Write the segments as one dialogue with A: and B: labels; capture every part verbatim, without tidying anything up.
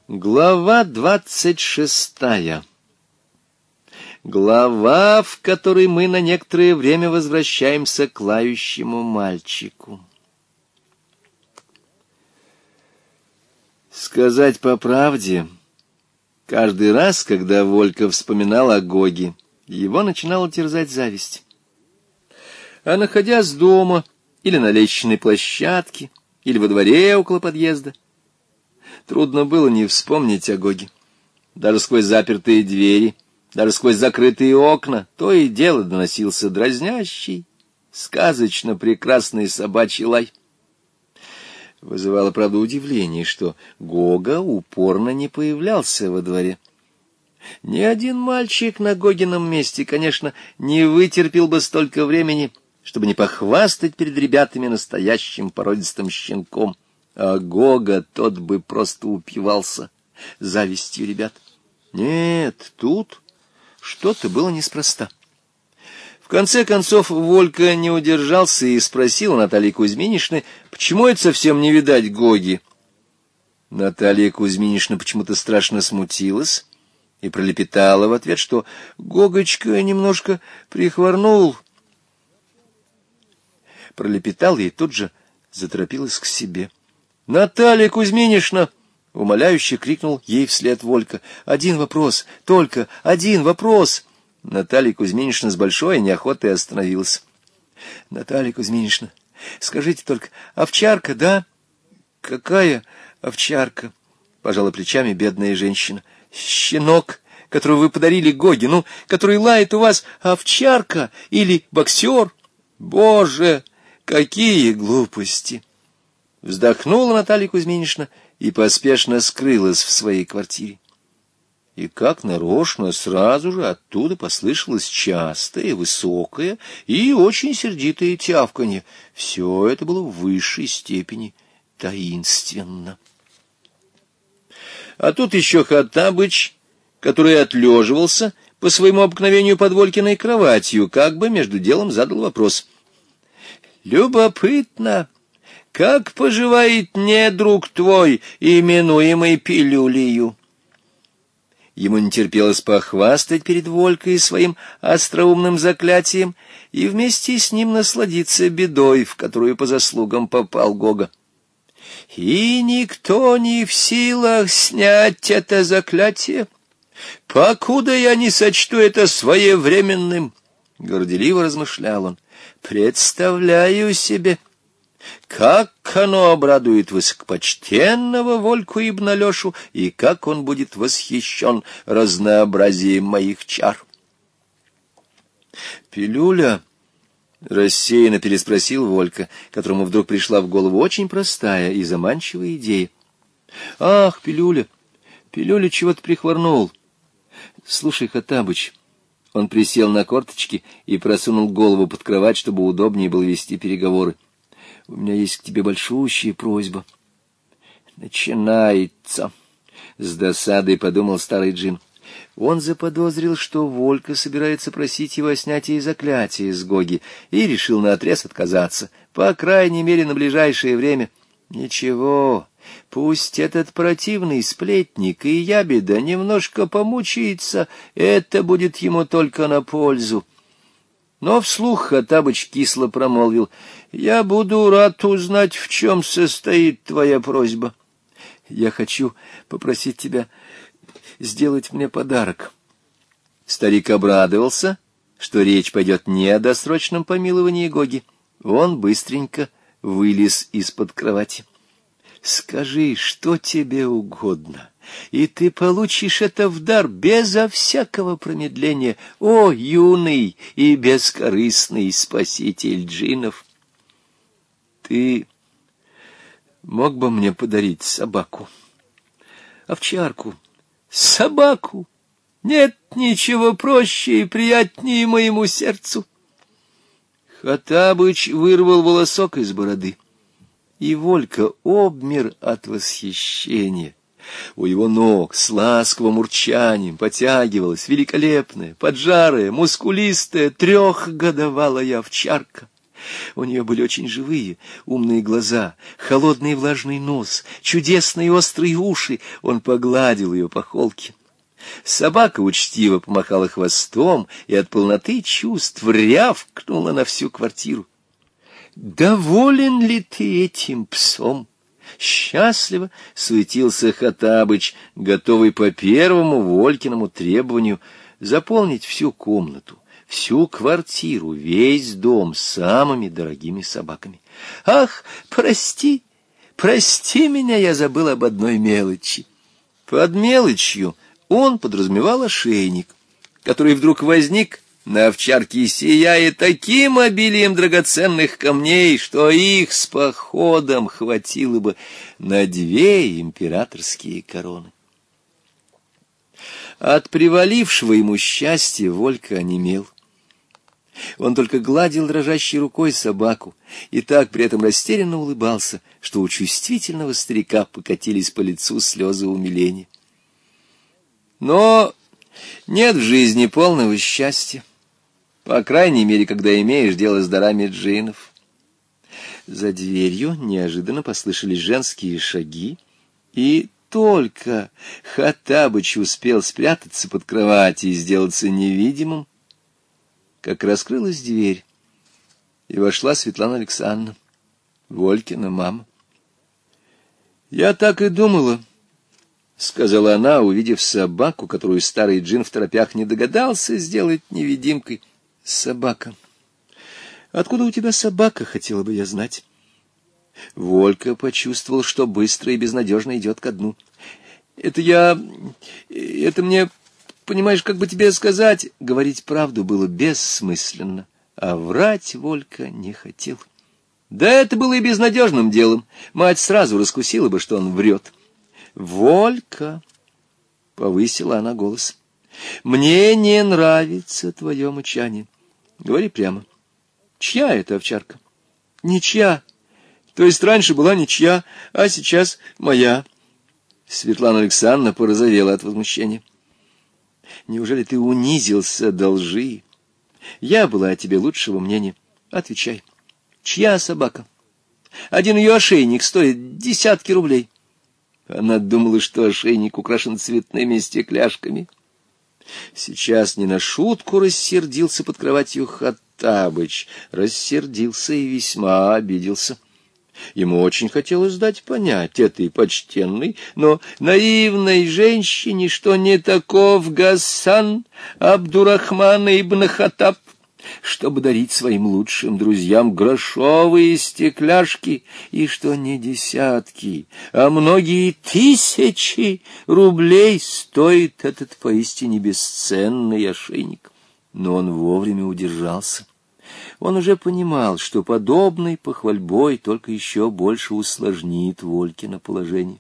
A: Глава двадцать шестая. Глава, в которой мы на некоторое время возвращаемся к лающему мальчику. Сказать по правде, каждый раз, когда Волька вспоминал о Гоге, его начинала терзать зависть. А находясь дома, или на лестничной площадке, или во дворе около подъезда, трудно было не вспомнить о Гоге. Даже сквозь запертые двери, даже сквозь закрытые окна, то и дело доносился дразнящий, сказочно прекрасный собачий лай. Вызывало, правда, удивление, что Гога упорно не появлялся во дворе. Ни один мальчик на Гогином месте, конечно, не вытерпел бы столько времени, чтобы не похвастать перед ребятами настоящим породистым щенком. А Гога тот бы просто упивался завистью ребят. Нет, тут что-то было неспроста. В конце концов Волька не удержался и спросил у Натальи Кузьминишны, почему это совсем не видать Гоги. Наталья Кузьминишна почему-то страшно смутилась и пролепетала в ответ, что Гогочка немножко прихворнул. Пролепетала и тут же заторопилась к себе. — Наталья Кузьминишна! — умоляюще крикнул ей вслед Волька. — Один вопрос, только один вопрос! Наталья Кузьминишна с большой неохотой остановилась. — Наталья Кузьминишна, скажите только, овчарка, да? — Какая овчарка? — пожала плечами бедная женщина. — Щенок, которого вы подарили Гоге, ну, который лает у вас, овчарка или боксер? Боже, какие глупости! Вздохнула Наталья Кузьминишна и поспешно скрылась в своей квартире. И как нарочно сразу же оттуда послышалось частое, высокое и очень сердитое тявканье. Все это было в высшей степени таинственно. А тут еще Хоттабыч, который отлеживался по своему обыкновению под Волькиной кроватью, как бы между делом задал вопрос. «Любопытно, как поживает недруг твой, именуемый Пилюлею?» Ему не терпелось похвастать перед Волькой своим остроумным заклятием и вместе с ним насладиться бедой, в которую по заслугам попал Гога. «И никто не в силах снять это заклятие, покуда я не сочту это своевременным», — горделиво размышлял он. «Представляю себе, как оно обрадует высокопочтенного Вольку Ибн Алешу, и как он будет восхищен разнообразием моих чар». «Пилюля?» — рассеянно переспросил Волька, которому вдруг пришла в голову очень простая и заманчивая идея. «Ах, Пилюля, Пилюля чего-то прихворнул. Слушай, Хоттабыч». Он присел на корточки и просунул голову под кровать, чтобы удобнее было вести переговоры. «У меня есть к тебе большущая просьба». «Начинается», — с досадой подумал старый джин. Он заподозрил, что Волька собирается просить его о снятии заклятия с Гоги, и решил наотрез отказаться, по крайней мере, на ближайшее время. «Ничего, пусть этот противный сплетник и ябеда немножко помучается, это будет ему только на пользу». Но вслух Хоттабыч кисло промолвил: «Я буду рад узнать, в чем состоит твоя просьба. Я хочу попросить тебя сделать мне подарок». Старик обрадовался, что речь пойдет не о досрочном помиловании Гоги. Он быстренько вылез из-под кровати. «Скажи, что тебе угодно, и ты получишь это в дар безо всякого промедления, о, юный и бескорыстный спаситель джиннов. Ты мог бы мне подарить собаку, овчарку, собаку? Нет ничего проще и приятнее моему сердцу». Хоттабыч вырвал волосок из бороды, и Волька обмер от восхищения. У его ног с ласковым урчанием потягивалась великолепная, поджарая, мускулистая трехгодовалая овчарка, У нее были очень живые, умные глаза, холодный влажный нос, чудесные острые уши. Он погладил ее по холке. Собака учтиво помахала хвостом и от полноты чувств рявкнула на всю квартиру. «Доволен ли ты этим псом?» Счастливо суетился Хоттабыч, готовый по первому Волькиному требованию заполнить всю комнату, всю квартиру, весь дом самыми дорогими собаками. «Ах, прости, прости меня, я забыл об одной мелочи». Под мелочью он подразумевал ошейник, который вдруг возник на овчарке, сияя таким обилием драгоценных камней, что их с походом хватило бы на две императорские короны. От привалившего ему счастья Волька онемел. Он только гладил дрожащей рукой собаку и так при этом растерянно улыбался, что у чувствительного старика покатились по лицу слезы умиления. Но нет в жизни полного счастья, по крайней мере, когда имеешь дело с дарами джиннов. За дверью неожиданно послышались женские шаги, и только Хоттабыч успел спрятаться под кровать и сделаться невидимым, как раскрылась дверь, и вошла Светлана Александровна, Волькина мама. «Я так и думала», — сказала она, увидев собаку, которую старый джин в торопях не догадался сделать невидимкой. «Собака. Откуда у тебя собака, хотела бы я знать?» Волька почувствовал, что быстро и безнадежно идет ко дну. «Это я... это мне... понимаешь, как бы тебе сказать...» Говорить правду было бессмысленно, а врать Волька не хотел. Да это было и безнадежным делом. Мать сразу раскусила бы, что он врет. «Волька!» — повысила она голос. «Мне не нравится твое мычание. Говори прямо. Чья это овчарка?» «Ничья. То есть раньше была ничья, а сейчас моя». Светлана Александровна порозовела от возмущения. «Неужели ты унизился до лжи? Я была о тебе лучшего мнения. Отвечай. Чья собака? Один ее ошейник стоит десятки рублей». Она думала, что ошейник украшен цветными стекляшками. Сейчас не на шутку рассердился под кроватью Хоттабыч, рассердился и весьма обиделся. Ему очень хотелось дать понять этой почтенной, но наивной женщине, что не таков Гасан Абдурахман ибн Хоттаб, чтобы дарить своим лучшим друзьям грошовые стекляшки, и что не десятки, а многие тысячи рублей стоит этот поистине бесценный ошейник. Но он вовремя удержался. Он уже понимал, что подобной похвальбой только еще больше усложнит Волькино положение.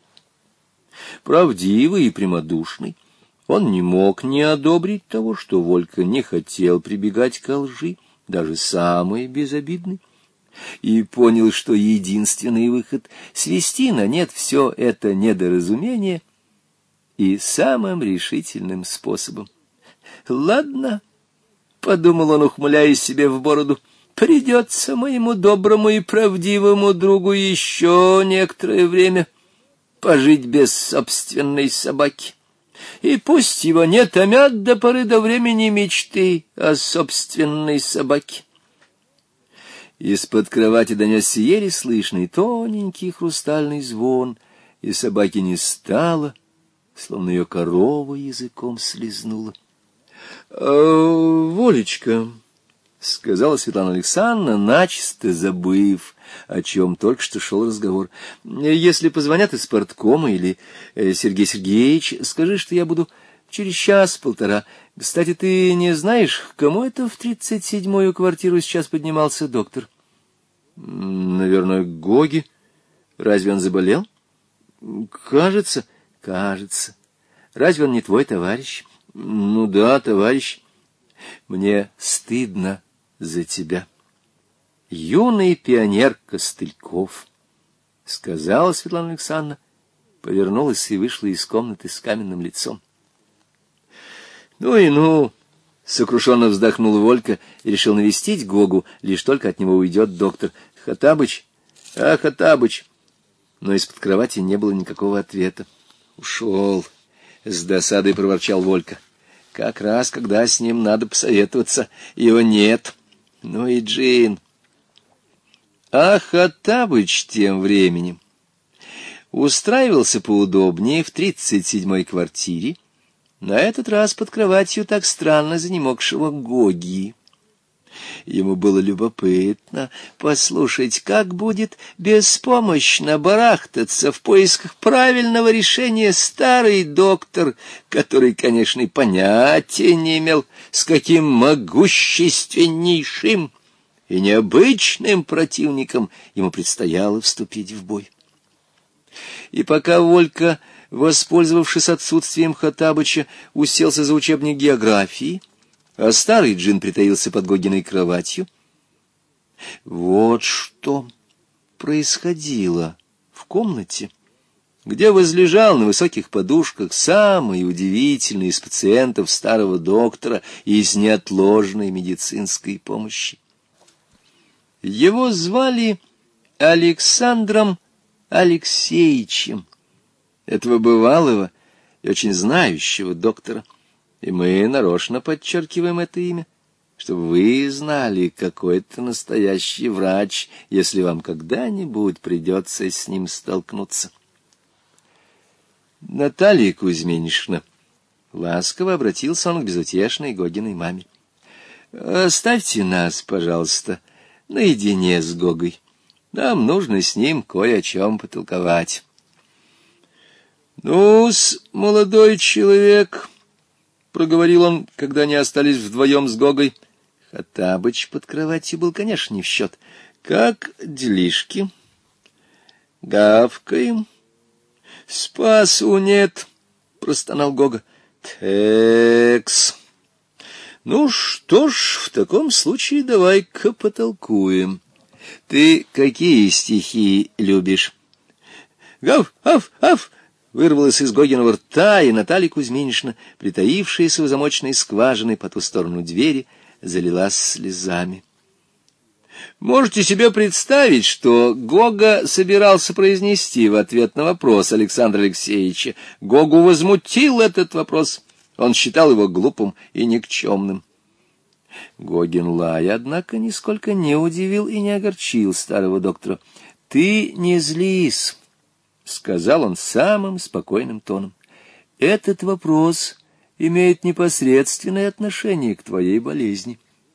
A: Правдивый и прямодушный, он не мог не одобрить того, что Волька не хотел прибегать к лжи, даже самой безобидной, и понял, что единственный выход — свести на нет все это недоразумение, и самым решительным способом. «Ладно», — подумал он, ухмыляясь себе в бороду, — «придется моему доброму и правдивому другу еще некоторое время пожить без собственной собаки. И пусть его не томят до поры до времени мечты о собственной собаке». Из-под кровати донесся еле слышный тоненький хрустальный звон, и собаки не стало, словно ее корова языком слезнула. — Волечка, — сказала Светлана Александровна, начисто забыв, о чем только что шел разговор, — если позвонят из парткома или э, Сергей Сергеевич, скажи, что я буду через час-полтора. Кстати, ты не знаешь, к кому это в тридцать седьмую квартиру сейчас поднимался доктор? — Наверное, к Гоге. Разве он заболел? — Кажется, кажется. Разве он не твой товарищ? — Ну да, товарищ. Мне стыдно за тебя. Юный пионер Костыльков, — сказала Светлана Александровна, повернулась и вышла из комнаты с каменным лицом. — Ну и ну, — Сокрушенно вздохнул Волька и решил навестить Гогу, лишь только от него уйдет доктор. Хоттабыч, а, Хоттабыч. Но из-под кровати не было никакого ответа. Ушел. С досадой проворчал Волька. Как раз, когда с ним надо посоветоваться, его нет. Ну и Джин. А Хоттабыч тем временем устраивался поудобнее в тридцать седьмой квартире, на этот раз под кроватью так странно занемогшего Гоги. Ему было любопытно послушать, как будет беспомощно барахтаться в поисках правильного решения старый доктор, который, конечно, и понятия не имел, с каким могущественнейшим и необычным противником ему предстояло вступить в бой. И пока Волька, воспользовавшись отсутствием Хоттабыча, уселся за учебник географии, а старый Джин притаился под Гогиной кроватью, вот что происходило в комнате, где возлежал на высоких подушках самый удивительный из пациентов старого доктора из неотложной медицинской помощи. Его звали Александром Алексеевичем, этого бывалого и очень знающего доктора, и мы нарочно подчеркиваем это имя, чтобы вы знали, какой это настоящий врач, если вам когда-нибудь придется с ним столкнуться. Наталья Кузьминишна, ласково обратился он к безутешной Гогиной маме. Оставьте нас, пожалуйста, наедине с Гогой. Нам нужно с ним кое о чем потолковать. Ну-с, молодой человек, — проговорил он, когда они остались вдвоем с Гогой. Хоттабыч под кроватью был, конечно, не в счет. — Как делишки? — Гавкаем. — Спасу нет, — простонал Гога. — Текс. — Ну что ж, в таком случае давай-ка потолкуем. Ты какие стихи любишь? — Гав, ав, ав! Вырвалась из Гогиного рта, и Наталья Кузьминишна, притаившаяся в замочной скважиной по ту сторону двери, залилась слезами. Можете себе представить, что Гога собирался произнести в ответ на вопрос Александра Алексеевича. Гогу возмутил этот вопрос. Он считал его глупым и никчемным. Гогин лай, однако, нисколько не удивил и не огорчил старого доктора. — Ты не злись, — сказал он самым спокойным тоном. — Этот вопрос имеет непосредственное отношение к твоей болезни.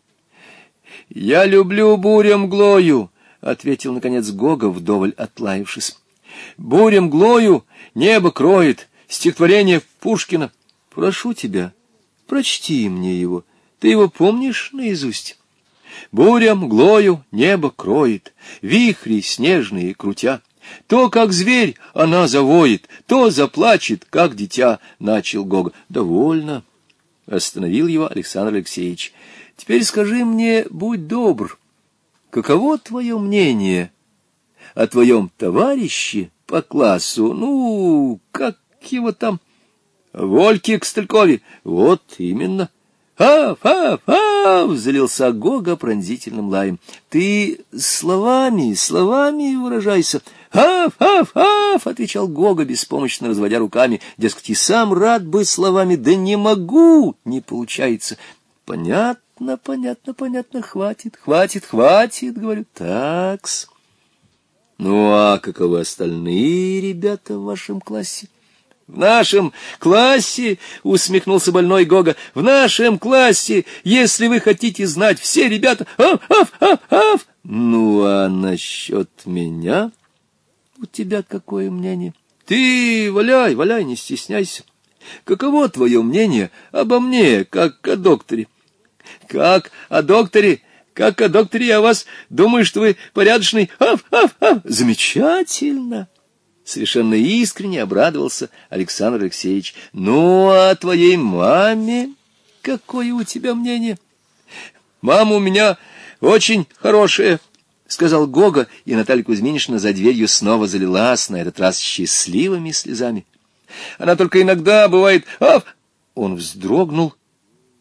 A: — Я люблю бурю-мглою, — ответил, наконец, Гога, вдоволь отлаявшись. — Буря-мглою небо кроет, стихотворение Пушкина. Прошу тебя, прочти мне его. Ты его помнишь наизусть? Буря мглою небо кроет, вихри снежные крутя. То, как зверь, она завоет, то заплачет, как дитя, — начал Гога. — Довольно, — остановил его Александр Алексеевич. — Теперь скажи мне, будь добр, каково твое мнение о твоем товарище по классу, ну, как его там, Вольке Костылькове? Вот именно. «Аф, аф, аф!» — залился Гога пронзительным лаем. «Ты словами, словами выражайся!» «Аф, аф, аф!» — отвечал Гога, беспомощно разводя руками. Дескать, и сам рад бы словами, да не могу, не получается. «Понятно, понятно, понятно, хватит, хватит, хватит!» — говорю. «Такс. Ну, а каковы остальные ребята в вашем классе?» «В нашем классе, — усмехнулся больной Гога, — в нашем классе, если вы хотите знать, все ребята... Аф, аф, аф, аф! Ну, а насчет меня? У тебя какое мнение? Ты валяй, валяй, не стесняйся. Каково твое мнение обо мне, как о докторе? Как о докторе? Как о докторе я о вас думаю, что вы порядочный... Аф, аф, аф! Замечательно!» Совершенно искренне обрадовался Александр Алексеевич. — Ну, а о твоей маме какое у тебя мнение? — Мама у меня очень хорошая, — сказал Гога, и Наталья Кузьминишна за дверью снова залилась, на этот раз счастливыми слезами. — Она только иногда бывает... Аф! Он вздрогнул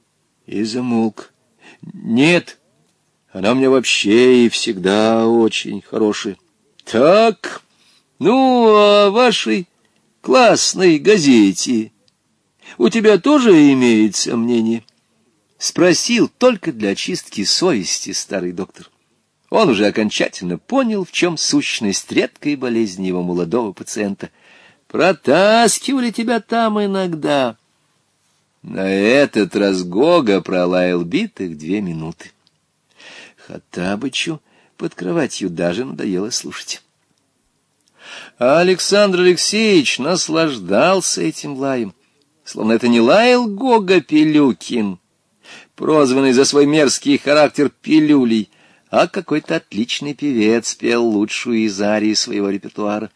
A: И замолк. Нет, она у меня вообще и всегда очень хорошая. Так, ну, о вашей классной газете у тебя тоже имеется мнение? Спросил только для очистки совести старый доктор. Он уже окончательно понял, в чем сущность редкой болезни его молодого пациента. Протаскивали тебя там иногда. На этот раз Гога пролаял битых две минуты. Хоттабычу под кроватью даже надоело слушать. А Александр Алексеевич наслаждался этим лаем, словно это не лаял Гога Пилюкин, прозванный за свой мерзкий характер Пилюлей, а какой-то отличный певец пел лучшую из арий своего репертуара.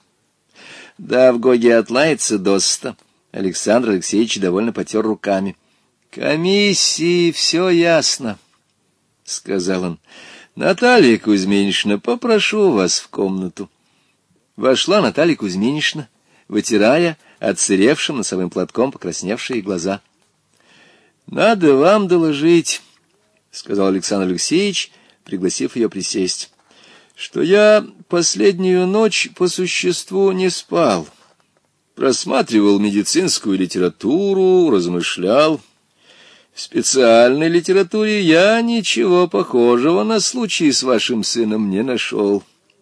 A: Дав Гоге отлаяться досыта, Александр Алексеевич довольно потер руками. — Комиссии все ясно, — сказал он. — Наталья Кузьминична, попрошу вас в комнату. Вошла Наталья Кузьминична, вытирая отсыревшим носовым платком покрасневшие глаза. — Надо вам доложить, — сказал Александр Алексеевич, пригласив ее присесть, — что я последнюю ночь по существу не спал. Просматривал медицинскую литературу, размышлял. В специальной литературе я ничего похожего на случай с вашим сыном не нашел.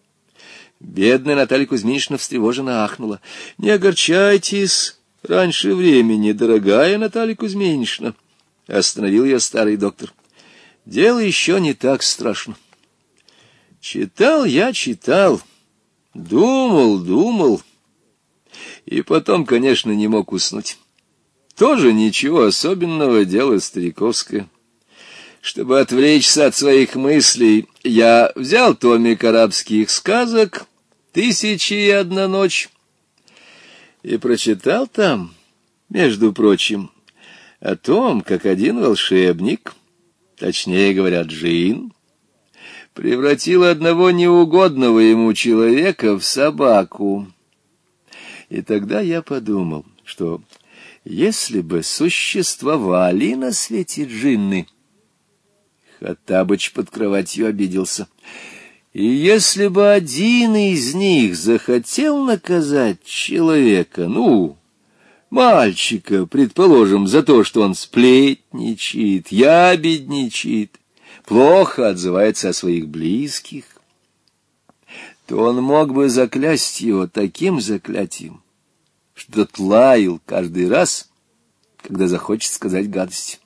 A: Бедная Наталья Кузьминична встревоженно ахнула. — Не огорчайтесь раньше времени, дорогая Наталья Кузьминична, — остановил ее старый доктор. — Дело еще не так страшно. Читал я, читал, думал, думал, и потом, конечно, не мог уснуть. Тоже ничего особенного, дело стариковское. Чтобы отвлечься от своих мыслей, я взял томик арабских сказок «Тысячи и одна ночь» и прочитал там, между прочим, о том, как один волшебник, точнее говоря, джин, превратил одного неугодного ему человека в собаку. И тогда я подумал, что если бы существовали на свете джинны, Хоттабыч под кроватью обиделся, и если бы один из них захотел наказать человека, ну, мальчика, предположим, за то, что он сплетничает, ябедничает, плохо отзывается о своих близких, то он мог бы заклясть его таким заклятием, что тот лаял каждый раз, когда захочет сказать гадость.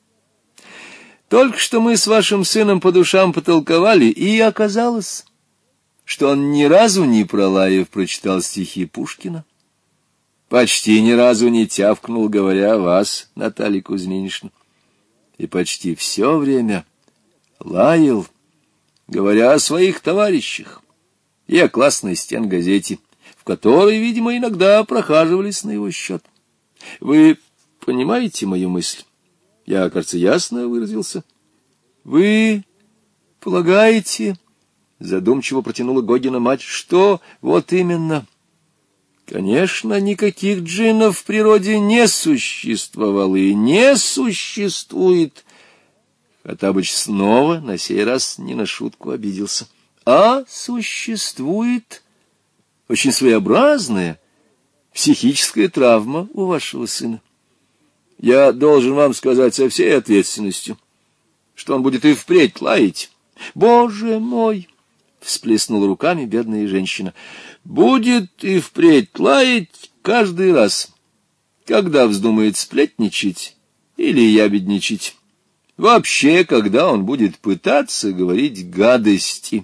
A: Только что мы с вашим сыном по душам потолковали, и оказалось, что он ни разу не пролаев прочитал стихи Пушкина, почти ни разу не тявкнул, говоря о вас, Наталья Кузьминична, и почти все время лаял, говоря о своих товарищах и о классной стенгазете, в которой, видимо, иногда прохаживались на его счет. Вы понимаете мою мысль? Я, кажется, ясно выразился. — Вы полагаете, — задумчиво протянула Гогина мать, — что вот именно? Конечно, никаких джиннов в природе не существовало и не существует. Хоттабыч снова, на сей раз, не на шутку обиделся. А существует очень своеобразная психическая травма у вашего сына. Я должен вам сказать со всей ответственностью, что он будет и впредь лаять. — Боже мой! — всплеснула руками бедная женщина. — Будет и впредь лаять каждый раз, когда вздумает сплетничать или ябедничать. Вообще, когда он будет пытаться говорить гадости.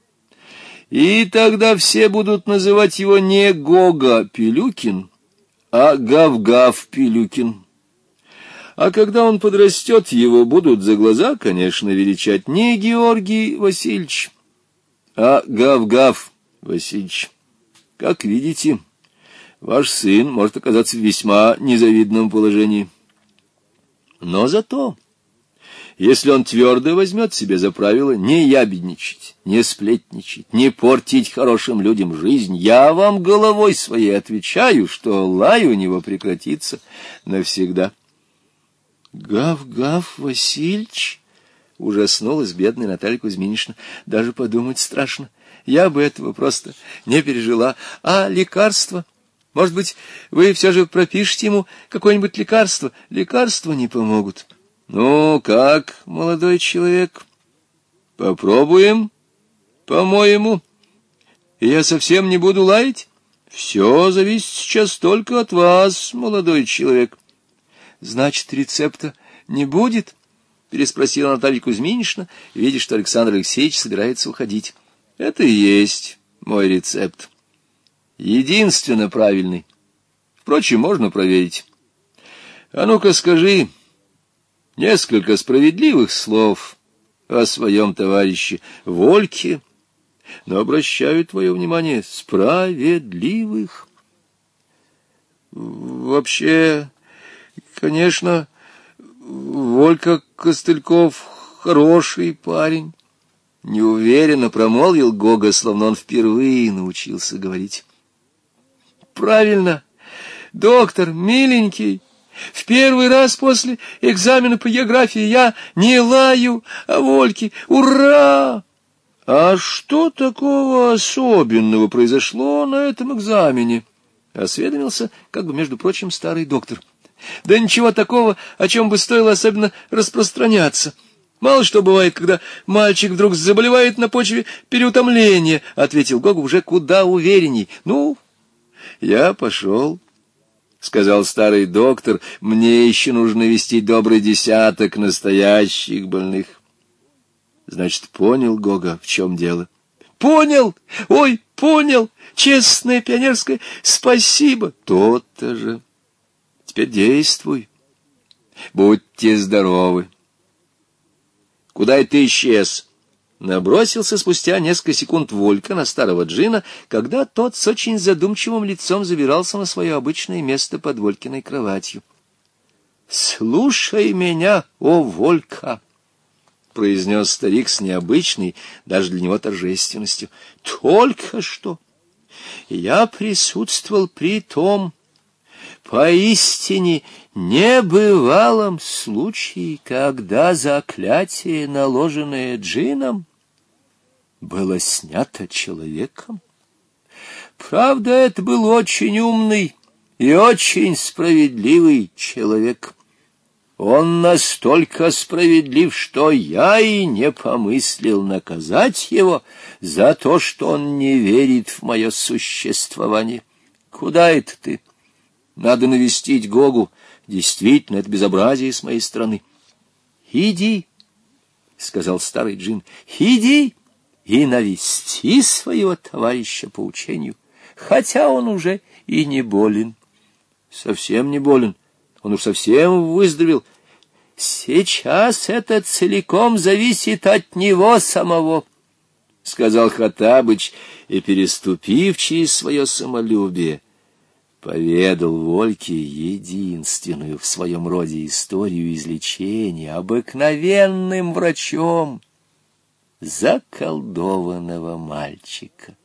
A: И тогда все будут называть его не Гога Пилюкин, а Гав-Гав Пилюкин. А когда он подрастет, его будут за глаза, конечно, величать не Георгий Васильевич, а Гав-Гав Васильевич. Как видите, ваш сын может оказаться в весьма незавидном положении. Но зато, если он твердо возьмет себе за правило не ябедничать, не сплетничать, не портить хорошим людям жизнь, я вам головой своей отвечаю, что лай у него прекратится навсегда. Гав-гав, Васильич! Ужаснулась бедная Наталья Кузьминична. Даже подумать страшно. Я бы этого просто не пережила. А лекарство? Может быть, вы все же пропишете ему какое-нибудь лекарство? Лекарства не помогут. Ну, как, молодой человек? Попробуем, по-моему. И я совсем не буду лаять. Все зависит сейчас только от вас, молодой человек. Значит, рецепта не будет? Переспросила Наталья Кузьминична, видя, что Александр Алексеевич собирается уходить. Это и есть мой рецепт. Единственно правильный. Впрочем, можно проверить. А ну-ка скажи несколько справедливых слов о своем товарище Вольке, но обращаю твое внимание, справедливых. Вообще, конечно, Волька Костыльков хороший парень. Неуверенно промолвил Гога, словно он впервые научился говорить. Правильно, доктор, миленький, в первый раз после экзамена по географии я не лаю о Вольке. Ура! А что такого особенного произошло на этом экзамене? Осведомился, как бы, между прочим, старый доктор. Да ничего такого, о чем бы стоило особенно распространяться. Мало что бывает, когда мальчик вдруг заболевает на почве переутомления, — ответил Гога уже куда уверенней. — Ну, я пошел, — сказал старый доктор, — мне еще нужно вести добрый десяток настоящих больных. Значит, понял Гога, в чем дело? — Понял! Ой, понял! Честное пионерское спасибо! То-то же! Теперь действуй. Будьте здоровы. Куда это исчез? Набросился спустя несколько секунд Волька на старого Джина, когда тот с очень задумчивым лицом забирался на свое обычное место под Волькиной кроватью. — Слушай меня, о Волька! — произнес старик с необычной, даже для него торжественностью. — Только что я присутствовал при том поистине небывалом случае, когда заклятие, наложенное Джином, было снято человеком. Правда, это был очень умный и очень справедливый человек. Он настолько справедлив, что я и не помыслил наказать его за то, что он не верит в мое существование. Куда это ты? Надо навестить Гогу. Действительно, это безобразие с моей стороны. — Иди, — сказал старый Джин, — иди и навести своего товарища по учению, хотя он уже и не болен. — Совсем не болен. Он уж совсем выздоровел. Сейчас это целиком зависит от него самого, — сказал Хоттабыч, и, переступив через свое самолюбие, поведал Вольке единственную в своем роде историю излечения обыкновенным врачом заколдованного мальчика.